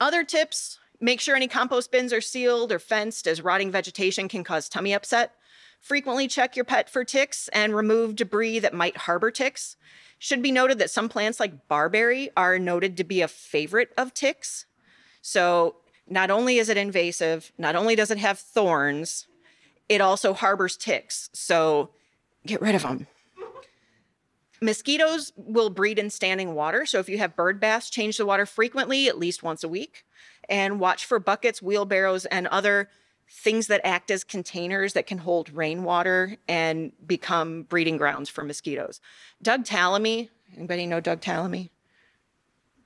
Other tips, make sure any compost bins are sealed or fenced, as rotting vegetation can cause tummy upset. Frequently check your pet for ticks and remove debris that might harbor ticks. Should be noted that some plants like barberry are noted to be a favorite of ticks. So not only is it invasive, not only does it have thorns, it also harbors ticks. So get rid of them. Mosquitoes will breed in standing water. So if you have bird baths, change the water frequently, at least once a week, and watch for buckets, wheelbarrows, and other things that act as containers that can hold rainwater and become breeding grounds for mosquitoes. Doug Tallamy, anybody know Doug Tallamy?